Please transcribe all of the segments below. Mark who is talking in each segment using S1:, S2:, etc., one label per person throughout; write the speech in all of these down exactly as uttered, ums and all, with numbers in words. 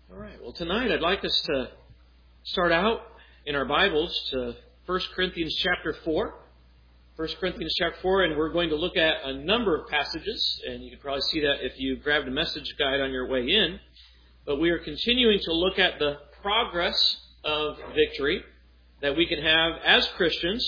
S1: All right. Well, tonight I'd like us to start out in our Bibles to First Corinthians chapter four. First Corinthians chapter four, and we're going to look at a number of passages, and you can probably see that if you grabbed a message guide on your way in. But we are continuing to look at the progress of victory that we can have as Christians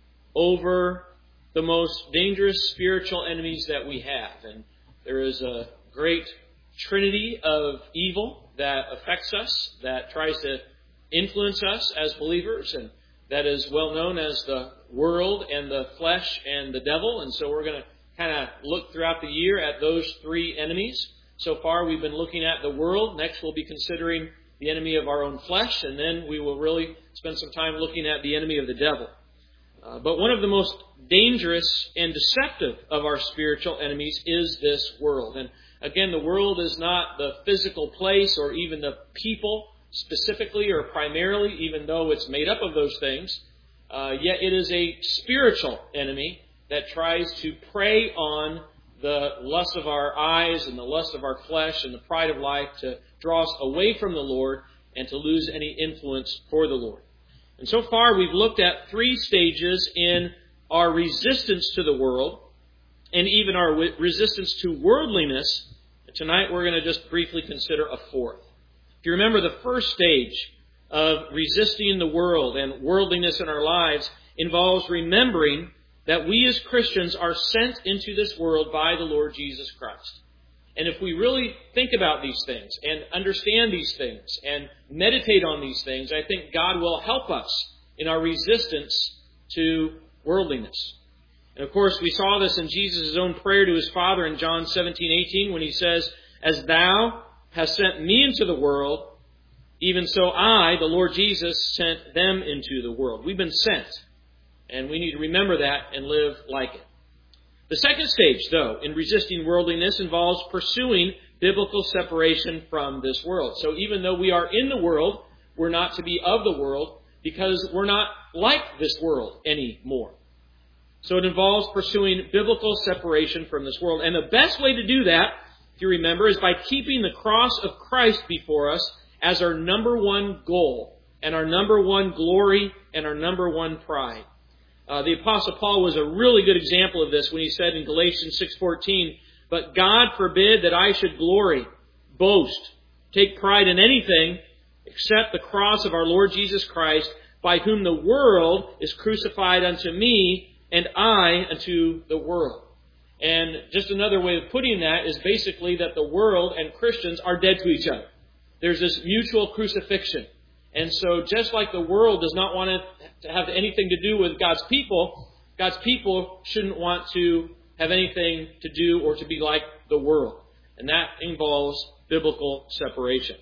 S1: over the most dangerous spiritual enemies that we have. And there is a great trinity of evil that affects us, that tries to influence us as believers, and that is well known as the world and the flesh and the devil. And so we're going to kind of look throughout the year at those three enemies. So far we've been looking at the world. Next we'll be considering the enemy of our own flesh, and then we will really spend some time looking at the enemy of the devil. Uh, but one of the most dangerous and deceptive of our spiritual enemies is this world. And again, the world is not the physical place or even the people specifically or primarily, even though it's made up of those things. Uh, yet it is a spiritual enemy that tries to prey on the lust of our eyes and the lust of our flesh and the pride of life to draw us away from the Lord and to lose any influence for the Lord. And so far we've looked at three stages in our resistance to the world and even our resistance to worldliness. Tonight we're going to just briefly consider a fourth. If you remember, the first stage of resisting the world and worldliness in our lives involves remembering that we as Christians are sent into this world by the Lord Jesus Christ. And if we really think about these things and understand these things and meditate on these things, I think God will help us in our resistance to worldliness. And of course, we saw this in Jesus' own prayer to his Father in John seventeen eighteen when he says, "As thou hast sent me into the world, even so I, the Lord Jesus, sent them into the world." We've been sent, and we need to remember that and live like it. The second stage, though, in resisting worldliness involves pursuing biblical separation from this world. So even though we are in the world, we're not to be of the world because we're not like this world anymore. So it involves pursuing biblical separation from this world. And the best way to do that, if you remember, is by keeping the cross of Christ before us as our number one goal and our number one glory and our number one pride. Uh, the Apostle Paul was a really good example of this when he said in Galatians six fourteen, "But God forbid that I should glory, boast, take pride in anything except the cross of our Lord Jesus Christ, by whom the world is crucified unto me, and I unto the world." And just another way of putting that is basically that the world and Christians are dead to each other. There's this mutual crucifixion. And so just like the world does not want to have anything to do with God's people, God's people shouldn't want to have anything to do or to be like the world. And that involves biblical separation.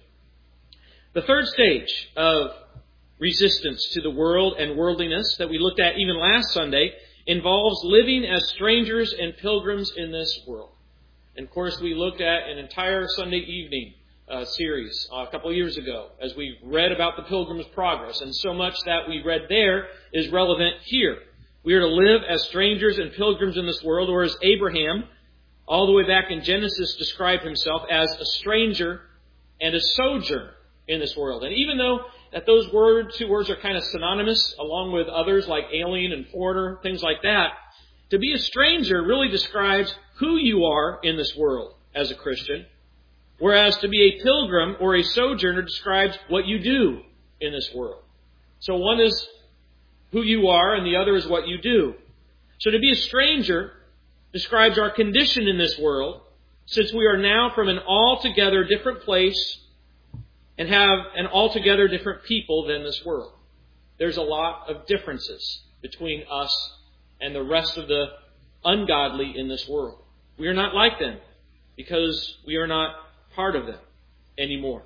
S1: The third stage of resistance to the world and worldliness that we looked at even last Sunday involves living as strangers and pilgrims in this world. And of course, we looked at an entire Sunday evening uh, series uh, a couple of years ago as we read about the Pilgrim's Progress. And so much that we read there is relevant here. We are to live as strangers and pilgrims in this world, or as Abraham, all the way back in Genesis, described himself as a stranger and a sojourner in this world. And even though that those word, two words are kind of synonymous, along with others like alien and foreigner, things like that, to be a stranger really describes who you are in this world as a Christian, whereas to be a pilgrim or a sojourner describes what you do in this world. So one is who you are and the other is what you do. So to be a stranger describes our condition in this world, since we are now from an altogether different place and have an altogether different people than this world. There's a lot of differences between us and the rest of the ungodly in this world. We are not like them because we are not part of them anymore.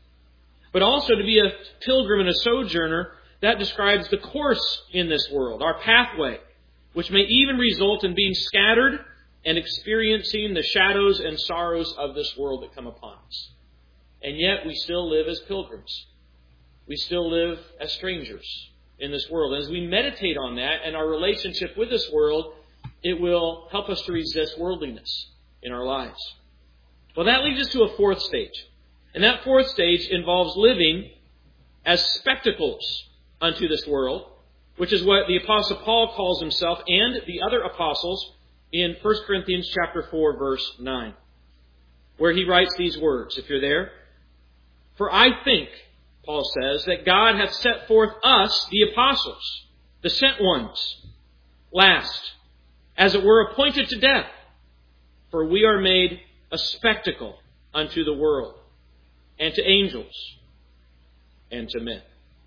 S1: But also to be a pilgrim and a sojourner, that describes the course in this world, our pathway, which may even result in being scattered and experiencing the shadows and sorrows of this world that come upon us. And yet we still live as pilgrims. We still live as strangers in this world. And as we meditate on that and our relationship with this world, it will help us to resist worldliness in our lives. Well, that leads us to a fourth stage. And that fourth stage involves living as spectacles unto this world, which is what the Apostle Paul calls himself and the other apostles in First Corinthians chapter four, verse nine, where he writes these words, if you're there. For I think, Paul says, that God hath set forth us, the apostles, the sent ones, last, as it were appointed to death, for we are made a spectacle unto the world, and to angels, and to men.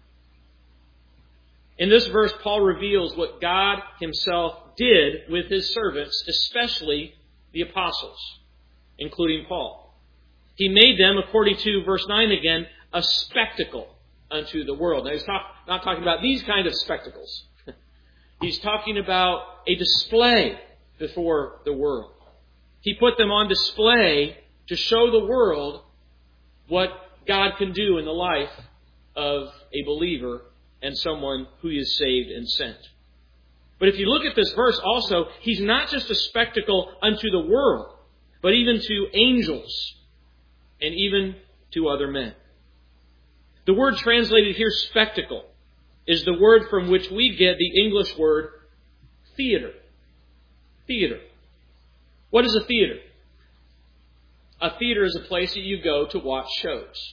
S1: In this verse, Paul reveals what God himself did with his servants, especially the apostles, including Paul. He made them, according to verse nine again, a spectacle unto the world. Now, he's talk, not talking about these kind of spectacles. He's talking about a display before the world. He put them on display to show the world what God can do in the life of a believer and someone who is saved and sent. But if you look at this verse also, he's not just a spectacle unto the world, but even to angels and even to other men. The word translated here, spectacle, is the word from which we get the English word theater. Theater. What is a theater? A theater is a place that you go to watch shows.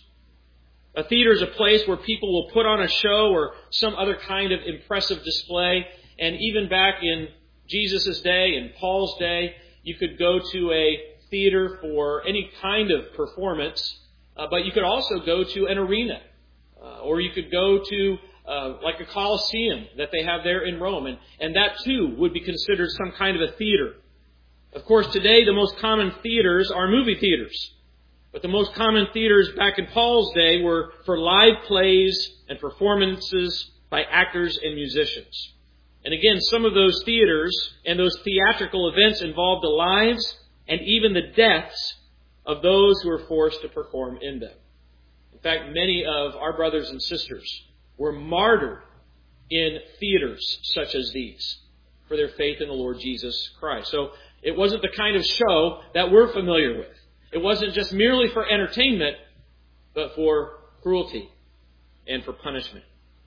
S1: A theater is a place where people will put on a show or some other kind of impressive display. And even back in Jesus' day and Paul's day, you could go to a theater for any kind of performance, uh, but you could also go to an arena. Uh, or you could go to uh, like a Colosseum that they have there in Rome. And, and that too would be considered some kind of a theater. Of course, today the most common theaters are movie theaters. But the most common theaters back in Paul's day were for live plays and performances by actors and musicians. And again, some of those theaters and those theatrical events involved the lives and even the deaths of those who were forced to perform in them. In fact, many of our brothers and sisters were martyred in theaters such as these for their faith in the Lord Jesus Christ. So it wasn't the kind of show that we're familiar with. It wasn't just merely for entertainment, but for cruelty and for punishment.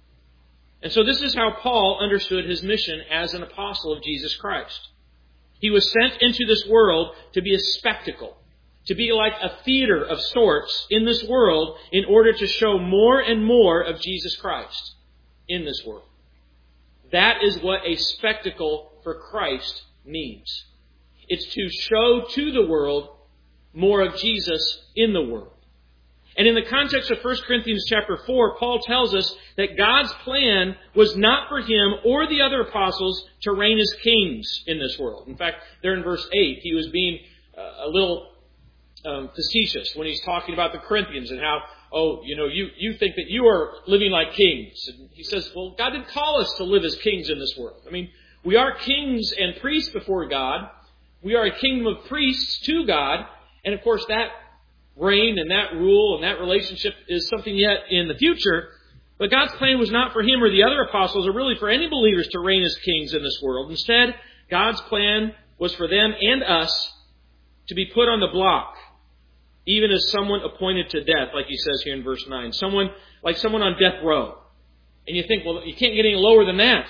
S1: And so this is how Paul understood his mission as an apostle of Jesus Christ. He was sent into this world to be a spectacle, to be like a theater of sorts in this world in order to show more and more of Jesus Christ in this world. That is what a spectacle for Christ means. It's to show to the world more of Jesus in the world. And in the context of First Corinthians chapter four, Paul tells us that God's plan was not for him or the other apostles to reign as kings in this world. In fact, there in verse eight, he was being uh, a little um, facetious when he's talking about the Corinthians and how, oh, you know, you, you think that you are living like kings. And he says, well, God didn't call us to live as kings in this world. I mean, we are kings and priests before God. We are a kingdom of priests to God. And of course, that reign and that rule and that relationship is something yet in the future. But God's plan was not for him or the other apostles or really for any believers to reign as kings in this world. Instead, God's plan was for them and us to be put on the block, even as someone appointed to death, like he says here in verse nine. Someone like someone on death row. And you think, well, you can't get any lower than that.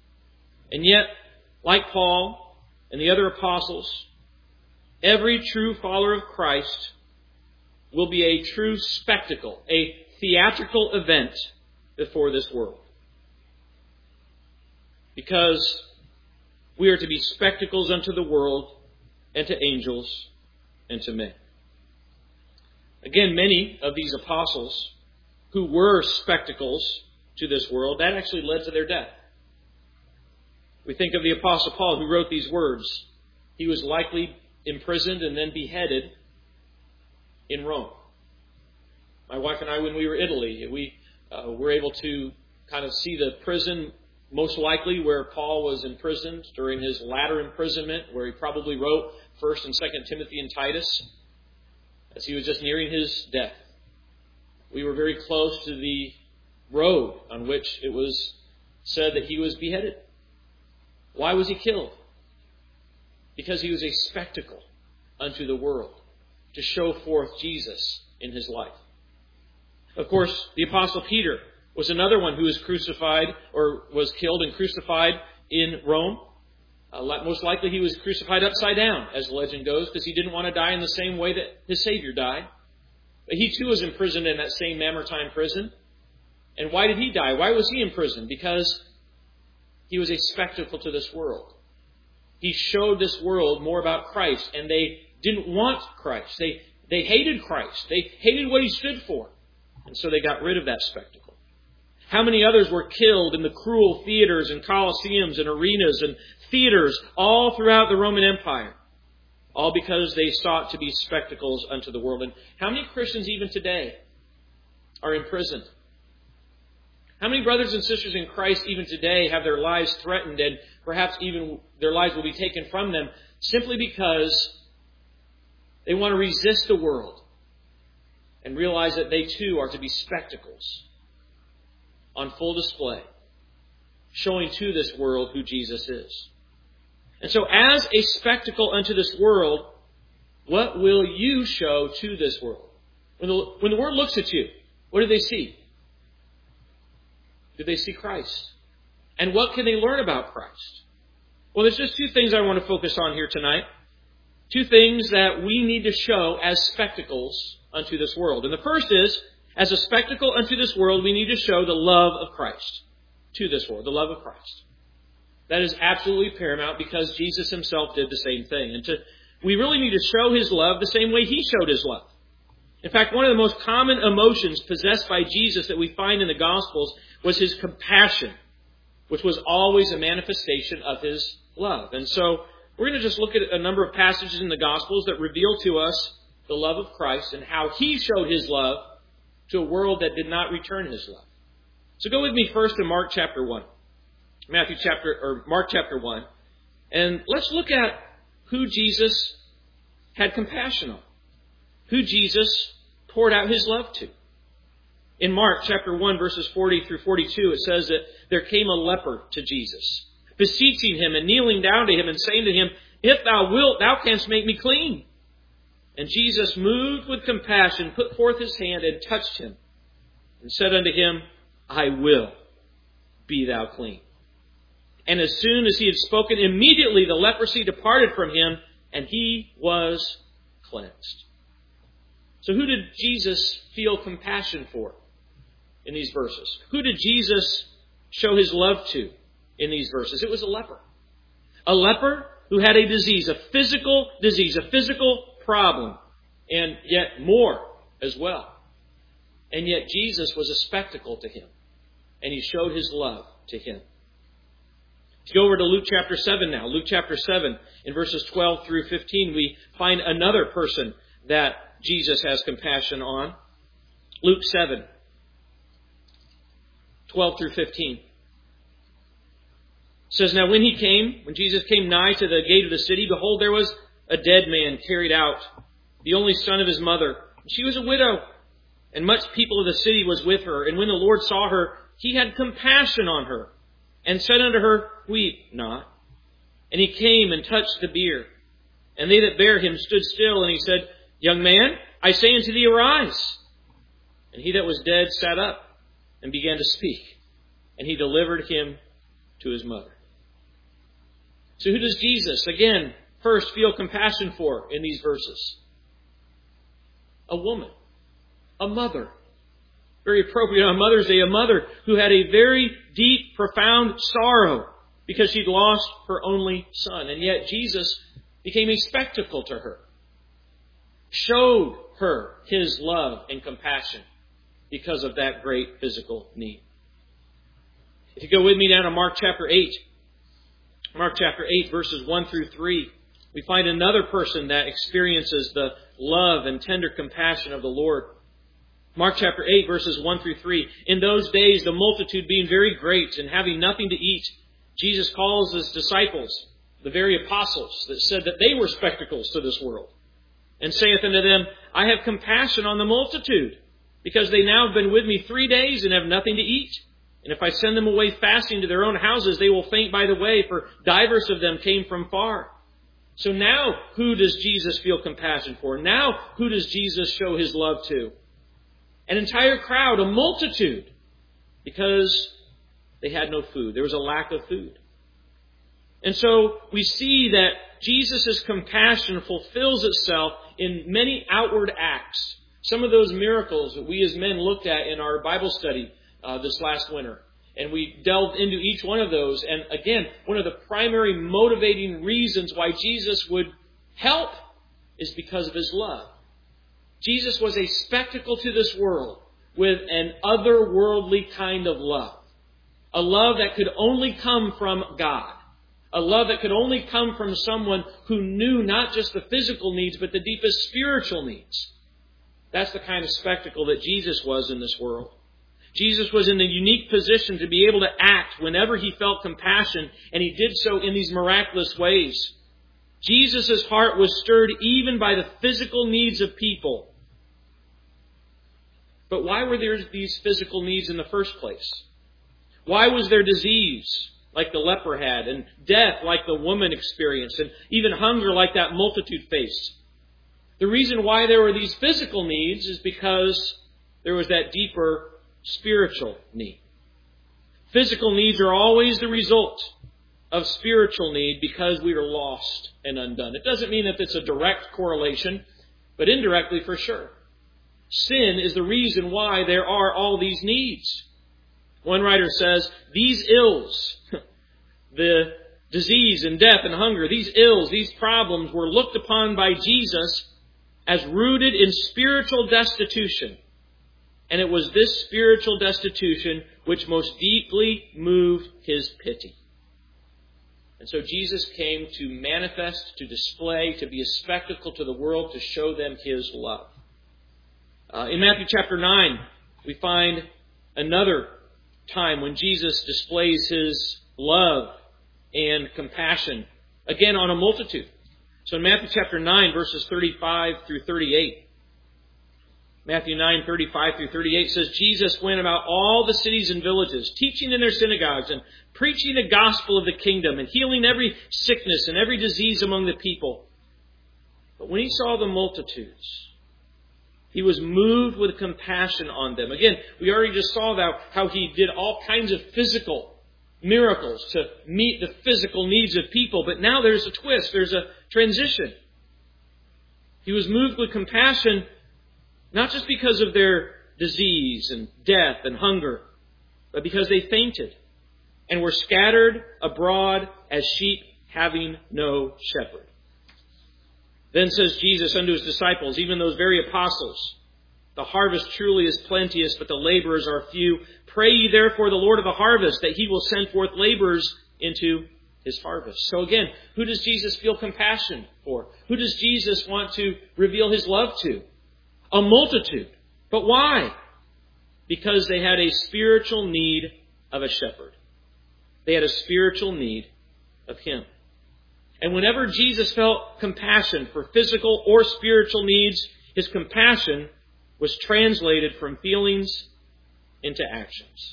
S1: And yet, like Paul and the other apostles, every true follower of Christ will be a true spectacle, a theatrical event before this world. Because we are to be spectacles unto the world and to angels and to men. Again, many of these apostles who were spectacles to this world, that actually led to their death. We think of the Apostle Paul who wrote these words. He was likely imprisoned and then beheaded in Rome. My wife and I, when we were in Italy, we uh, were able to kind of see the prison, most likely where Paul was imprisoned during his latter imprisonment, where he probably wrote First and Second Timothy and Titus, as he was just nearing his death. We were very close to the road on which it was said that he was beheaded. Why was he killed? Because he was a spectacle unto the world, to show forth Jesus in his life. Of course, the Apostle Peter was another one who was crucified or was killed and crucified in Rome. Uh, most likely he was crucified upside down, as the legend goes, because he didn't want to die in the same way that his Savior died. But he too was imprisoned in that same Mamertine prison. And why did he die? Why was he in prison? Because he was a spectacle to this world. He showed this world more about Christ, and they didn't want Christ. They, they hated Christ. They hated what he stood for. And so they got rid of that spectacle. How many others were killed in the cruel theaters and coliseums and arenas and theaters all throughout the Roman Empire? All because they sought to be spectacles unto the world. And how many Christians even today are imprisoned? How many brothers and sisters in Christ even today have their lives threatened and perhaps even their lives will be taken from them simply because they want to resist the world and realize that they too are to be spectacles on full display, showing to this world who Jesus is. And so as a spectacle unto this world, what will you show to this world? When the, when the world looks at you, what do they see? Do they see Christ? And what can they learn about Christ? Well, there's just two things I want to focus on here tonight. Two things that we need to show as spectacles unto this world. And the first is, as a spectacle unto this world, we need to show the love of Christ to this world, the love of Christ. That is absolutely paramount because Jesus himself did the same thing. And to, we really need to show his love the same way he showed his love. In fact, one of the most common emotions possessed by Jesus that we find in the Gospels was his compassion, which was always a manifestation of his love. And so we're going to just look at a number of passages in the Gospels that reveal to us the love of Christ and how he showed his love to a world that did not return his love. So go with me first to Mark chapter one. Matthew chapter, or Mark chapter one. And let's look at who Jesus had compassion on. Who Jesus poured out his love to. In Mark chapter one, verses forty through forty-two, it says that there came a leper to Jesus, beseeching him and kneeling down to him and saying to him, "If thou wilt, thou canst make me clean." And Jesus, moved with compassion, put forth his hand and touched him and said unto him, "I will, be thou clean." And as soon as he had spoken, immediately the leprosy departed from him, and he was cleansed. So who did Jesus feel compassion for in these verses? Who did Jesus show his love to in these verses? It was a leper. A leper who had a disease, a physical disease, a physical problem, and yet more as well. And yet Jesus was a spectacle to him, and he showed his love to him. If you go over to Luke chapter seven now, Luke chapter seven, in verses twelve through fifteen, we find another person that Jesus has compassion on. Luke seven, twelve through fifteen. It says, "Now when he came, when Jesus came nigh to the gate of the city, behold, there was a dead man carried out, the only son of his mother. She was a widow, and much people of the city was with her. And when the Lord saw her, he had compassion on her, and said unto her, Weep not. And he came and touched the bier. And they that bare him stood still, and he said, Young man, I say unto thee, arise. And he that was dead sat up and began to speak. And he delivered him to his mother." So who does Jesus, again, first feel compassion for in these verses? A woman. A mother. Very appropriate on Mother's Day. A mother who had a very deep, profound sorrow because she'd lost her only son. And yet Jesus became a spectacle to her. Showed her his love and compassion because of that great physical need. If you go with me down to Mark chapter eight. Mark chapter eight, verses one through three. We find another person that experiences the love and tender compassion of the Lord. Mark chapter eight, verses one through three. "In those days, the multitude being very great and having nothing to eat, Jesus calls his disciples, the very apostles that said that they were spectacles to this world, and saith unto them, I have compassion on the multitude, because they now have been with me three days and have nothing to eat. And if I send them away fasting to their own houses, they will faint by the way, for divers of them came from far." So now, who does Jesus feel compassion for? Now, who does Jesus show his love to? An entire crowd, a multitude, because they had no food. There was a lack of food. And so we see that Jesus' compassion fulfills itself in many outward acts. Some of those miracles that we as men looked at in our Bible study uh, this last winter. And we delved into each one of those. And again, one of the primary motivating reasons why Jesus would help is because of His love. Jesus was a spectacle to this world with an otherworldly kind of love. A love that could only come from God. A love that could only come from someone who knew not just the physical needs, but the deepest spiritual needs. That's the kind of spectacle that Jesus was in this world. Jesus was in the unique position to be able to act whenever He felt compassion, and He did so in these miraculous ways. Jesus' heart was stirred even by the physical needs of people. But why were there these physical needs in the first place? Why was there disease like the leper had, and death like the woman experienced, and even hunger like that multitude faced? The reason why there were these physical needs is because there was that deeper spiritual need. Physical needs are always the result of spiritual need because we are lost and undone. It doesn't mean that it's a direct correlation, but indirectly for sure. Sin is the reason why there are all these needs. One writer says, these ills, the disease and death and hunger, these ills, these problems were looked upon by Jesus as rooted in spiritual destitution. And it was this spiritual destitution which most deeply moved His pity. And so Jesus came to manifest, to display, to be a spectacle to the world, to show them His love. Uh, in Matthew chapter nine, we find another time when Jesus displays His love and compassion, again on a multitude. So in Matthew chapter nine, verses thirty-five through thirty-eight, Matthew nine, thirty-five through thirty-eight says, Jesus went about all the cities and villages, teaching in their synagogues and preaching the gospel of the kingdom and healing every sickness and every disease among the people. But when He saw the multitudes, He was moved with compassion on them. Again, we already just saw that, how He did all kinds of physical miracles to meet the physical needs of people. But now there's a twist. There's a transition. He was moved with compassion not just because of their disease and death and hunger, but because they fainted and were scattered abroad as sheep having no shepherd. Then says Jesus unto His disciples, even those very apostles, the harvest truly is plenteous, but the laborers are few. Pray ye therefore the Lord of the harvest, that He will send forth laborers into His harvest. So again, who does Jesus feel compassion for? Who does Jesus want to reveal His love to? A multitude. But why? Because they had a spiritual need of a shepherd. They had a spiritual need of Him. And whenever Jesus felt compassion for physical or spiritual needs, His compassion was translated from feelings into actions.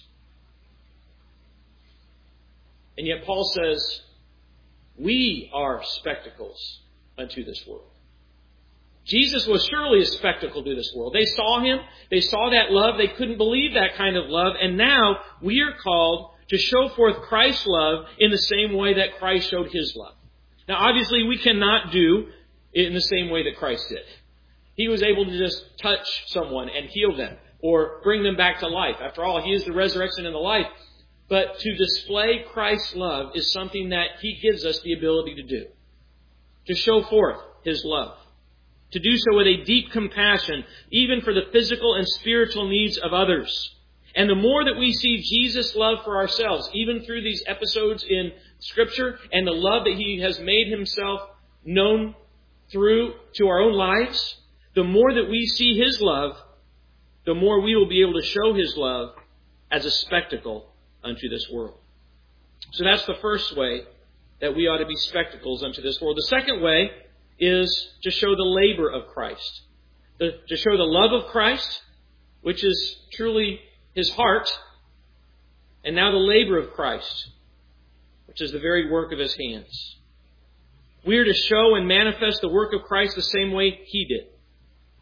S1: And yet Paul says, we are spectacles unto this world. Jesus was surely a spectacle to this world. They saw Him. They saw that love. They couldn't believe that kind of love. And now we are called to show forth Christ's love in the same way that Christ showed His love. Now, obviously, we cannot do it in the same way that Christ did. He was able to just touch someone and heal them or bring them back to life. After all, He is the resurrection and the life. But to display Christ's love is something that He gives us the ability to do. To show forth His love. To do so with a deep compassion, even for the physical and spiritual needs of others. And the more that we see Jesus' love for ourselves, even through these episodes in Scripture, and the love that He has made Himself known through to our own lives, the more that we see His love, the more we will be able to show His love as a spectacle unto this world. So that's the first way that we ought to be spectacles unto this world. The second way is to show the labor of Christ. The, to show the love of Christ, which is truly His heart, and now the labor of Christ, which is the very work of His hands. We are to show and manifest the work of Christ the same way He did.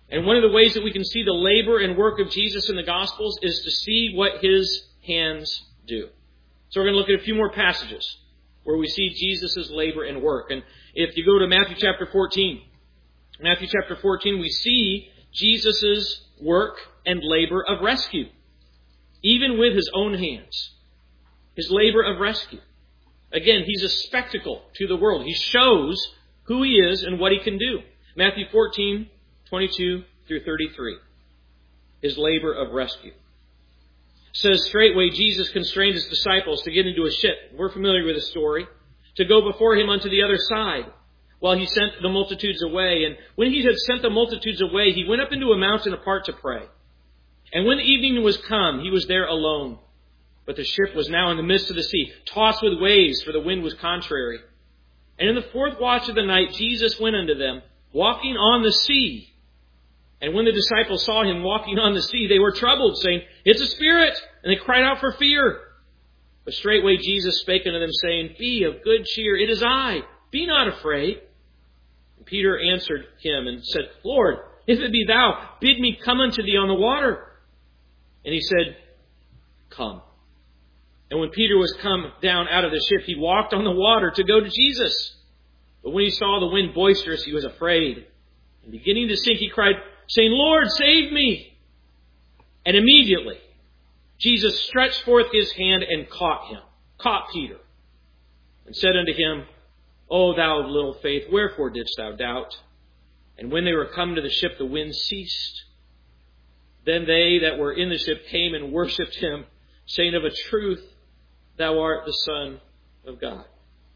S1: And one of the ways that we can see the labor and work of Jesus in the Gospels is to see what His hands do. So we're going to look at a few more passages where we see Jesus' labor and work. And if you go to Matthew chapter fourteen, Matthew chapter fourteen, we see Jesus' work and labor of rescue, even with His own hands. His labor of rescue. Again, He's a spectacle to the world. He shows who He is and what He can do. Matthew fourteen, twenty-two through thirty-three. His labor of rescue. It says, straightway Jesus constrained His disciples to get into a ship. We're familiar with the story. To go before Him unto the other side, while He sent the multitudes away. And when He had sent the multitudes away, He went up into a mountain apart to pray. And when the evening was come, He was there alone. But the ship was now in the midst of the sea, tossed with waves, for the wind was contrary. And in the fourth watch of the night, Jesus went unto them, walking on the sea. And when the disciples saw Him walking on the sea, they were troubled, saying, It's a spirit! And they cried out for fear. But straightway Jesus spake unto them, saying, Be of good cheer, it is I, be not afraid. And Peter answered Him and said, Lord, if it be Thou, bid me come unto Thee on the water. And He said, Come. And when Peter was come down out of the ship, he walked on the water to go to Jesus. But when he saw the wind boisterous, he was afraid. And beginning to sink, he cried, saying, Lord, save me. And immediately Jesus stretched forth His hand and caught him, caught Peter, and said unto him, O thou of little faith, wherefore didst thou doubt? And when they were come to the ship, the wind ceased. Then they that were in the ship came and worshipped Him, saying, Of a truth, Thou art the Son of God.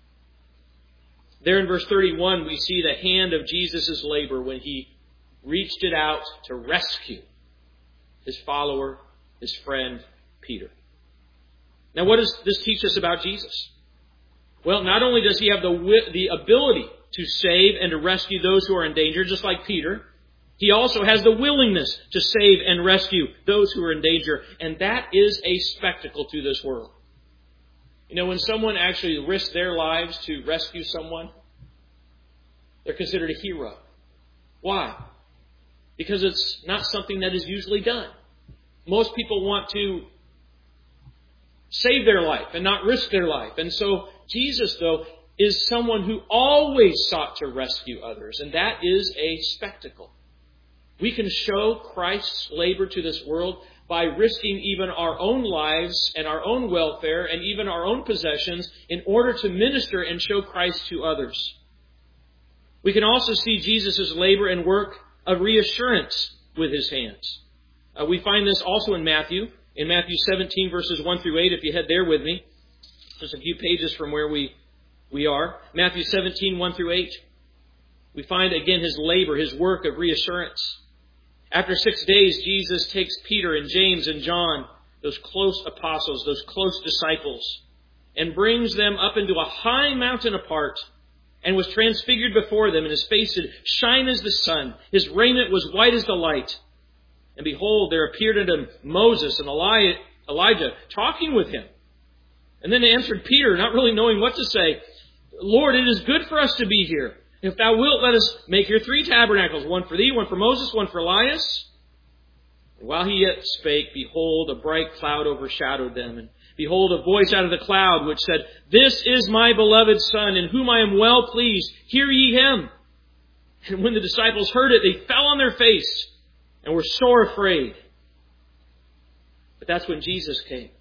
S1: There in verse thirty-one, we see the hand of Jesus' labor when He reached it out to rescue His follower, His friend, Peter. Now, what does this teach us about Jesus? Well, not only does He have the, the ability to save and to rescue those who are in danger, just like Peter, He also has the willingness to save and rescue those who are in danger. And that is a spectacle to this world. You know, when someone actually risks their lives to rescue someone, they're considered a hero. Why? Because it's not something that is usually done. Most people want to save their life and not risk their life. And so Jesus, though, is someone who always sought to rescue others. And that is a spectacle. We can show Christ's labor to this world by risking even our own lives and our own welfare and even our own possessions in order to minister and show Christ to others. We can also see Jesus' labor and work of reassurance with His hands. Uh, we find this also in Matthew, in Matthew seventeen, verses one through eight, if you head there with me. Just a few pages from where we, we are. Matthew seventeen, one through eight. We find again His labor, His work of reassurance. After six days, Jesus takes Peter and James and John, those close apostles, those close disciples, and brings them up into a high mountain apart, and was transfigured before them, and His face did shine as the sun. His raiment was white as the light. And behold, there appeared unto him Moses and Eli- Elijah talking with Him. And then they answered Peter, not really knowing what to say, Lord, it is good for us to be here. If Thou wilt, let us make here three tabernacles, one for Thee, one for Moses, one for Elias. And while he yet spake, behold, a bright cloud overshadowed them. And behold, a voice out of the cloud which said, This is my beloved Son, in whom I am well pleased. Hear ye Him. And when the disciples heard it, they fell on their face and were sore afraid. But that's when Jesus came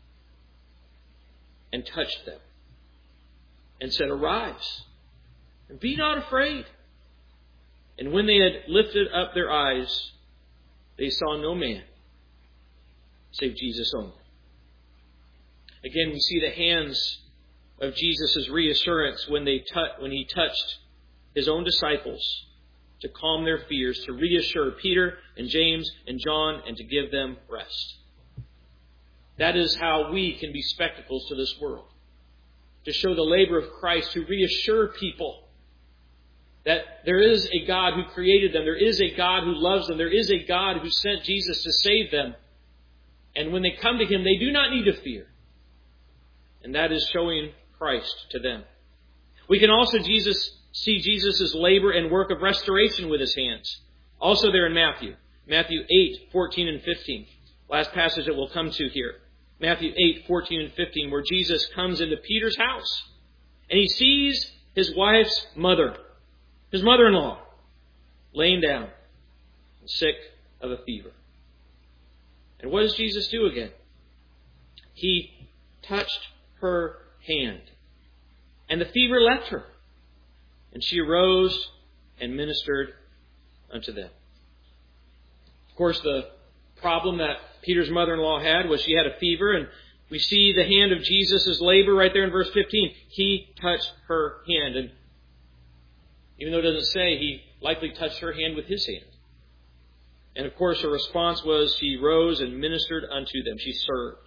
S1: and touched them and said, Arise, and be not afraid. And when they had lifted up their eyes, they saw no man save Jesus only. Again, we see the hands of Jesus' reassurance when they tu- when He touched His own disciples to calm their fears, to reassure Peter and James and John, and to give them rest. That is how we can be spectacles to this world. To show the labor of Christ, to reassure people that there is a God who created them. There is a God who loves them. There is a God who sent Jesus to save them. And when they come to Him, they do not need to fear. And that is showing Christ to them. We can also Jesus see Jesus' labor and work of restoration with His hands. Also there in Matthew. Matthew eight, fourteen and fifteen. Last passage that we'll come to here. Matthew eight, fourteen and fifteen, where Jesus comes into Peter's house. And he sees his wife's mother, his mother-in-law, laying down, sick of a fever. And what does Jesus do again? He touched her hand. And the fever left her. And she arose and ministered unto them. Of course, the problem that Peter's mother-in-law had was she had a fever, and we see the hand of Jesus' labor right there in verse fifteen. He touched her hand. And even though it doesn't say, he likely touched her hand with his hand. And of course, her response was she rose and ministered unto them. She served.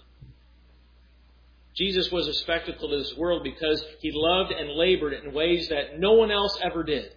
S1: Jesus was a spectacle to this world because he loved and labored in ways that no one else ever did.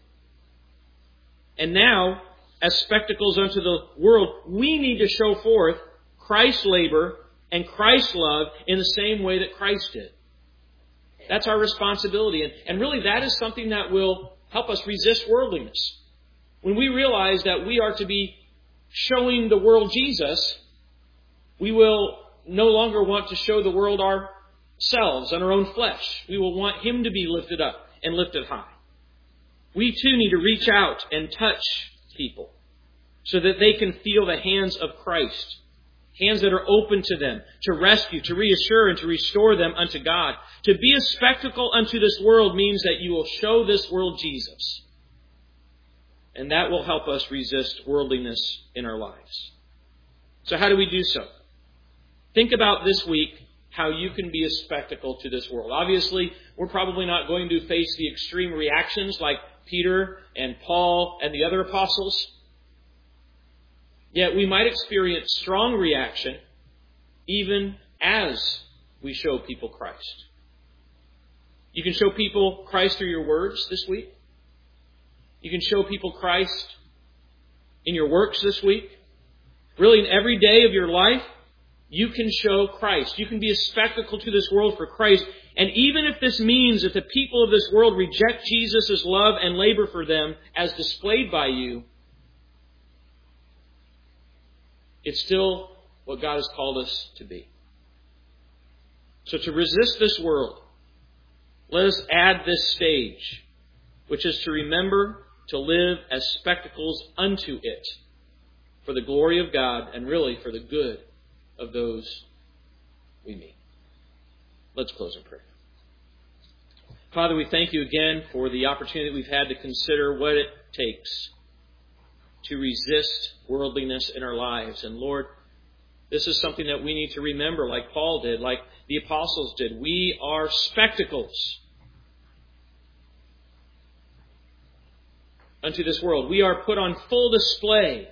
S1: And now, as spectacles unto the world, we need to show forth Christ's labor and Christ's love in the same way that Christ did. That's our responsibility. And, and really that is something that will help us resist worldliness. When we realize that we are to be showing the world Jesus, we will no longer want to show the world ourselves and our own flesh. We will want Him to be lifted up and lifted high. We too need to reach out and touch people so that they can feel the hands of Christ. Hands that are open to them, to rescue, to reassure, and to restore them unto God. To be a spectacle unto this world means that you will show this world Jesus. And that will help us resist worldliness in our lives. So how do we do so? Think about this week how you can be a spectacle to this world. Obviously, we're probably not going to face the extreme reactions like Peter and Paul and the other apostles. Yet we might experience strong reaction even as we show people Christ. You can show people Christ through your words this week. You can show people Christ in your works this week. Really, in every day of your life, you can show Christ. You can be a spectacle to this world for Christ. And even if this means that the people of this world reject Jesus' love and labor for them as displayed by you, it's still what God has called us to be. So to resist this world, let us add this stage, which is to remember to live as spectacles unto it for the glory of God and really for the good of those we meet. Let's close in prayer. Father, we thank you again for the opportunity we've had to consider what it takes to resist worldliness in our lives. And Lord, this is something that we need to remember like Paul did, like the apostles did. We are spectacles unto this world. We are put on full display.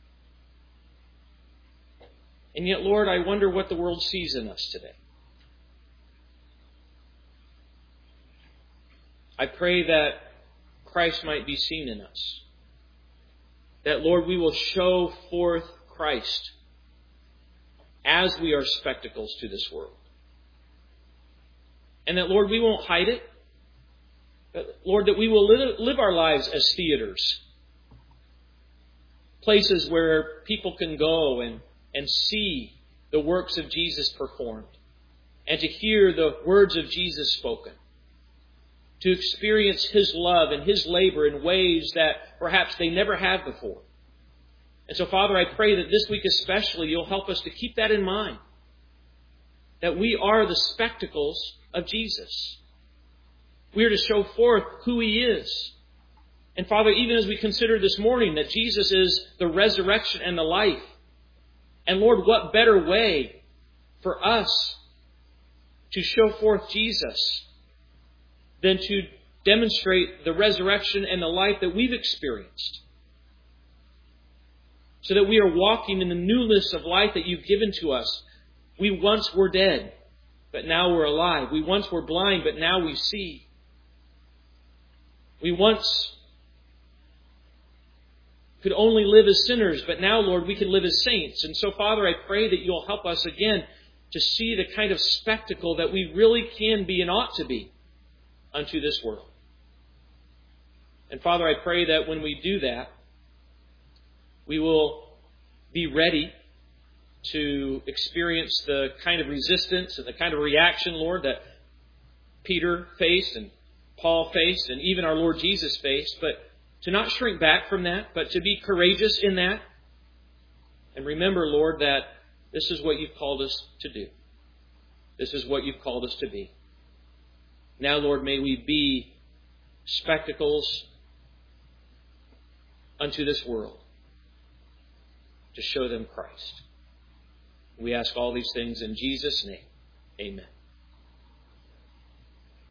S1: And yet, Lord, I wonder what the world sees in us today. I pray that Christ might be seen in us. That, Lord, we will show forth Christ as we are spectacles to this world. And that, Lord, we won't hide it. But, Lord, that we will live, live our lives as theaters. Places where people can go and, and see the works of Jesus performed. And to hear the words of Jesus spoken. To experience His love and His labor in ways that perhaps they never have before. And so, Father, I pray that this week especially you'll help us to keep that in mind. That we are the spectacles of Jesus. We are to show forth who He is. And Father, even as we consider this morning that Jesus is the resurrection and the life. And Lord, what better way for us to show forth Jesus than to demonstrate the resurrection and the life that we've experienced. So that we are walking in the newness of life that you've given to us. We once were dead, but now we're alive. We once were blind, but now we see. We once could only live as sinners, but now, Lord, we can live as saints. And so, Father, I pray that you'll help us again to see the kind of spectacle that we really can be and ought to be unto this world. And Father, I pray that when we do that, We will be ready to experience the kind of resistance and the kind of reaction, Lord, that Peter faced and Paul faced and even our Lord Jesus faced, but to not shrink back from that, but to be courageous in that. And remember, Lord, that this is what you've called us to do. This is what you've called us to be. Now, Lord, may we be spectacles unto this world to show them Christ. We ask all these things in Jesus' name. Amen.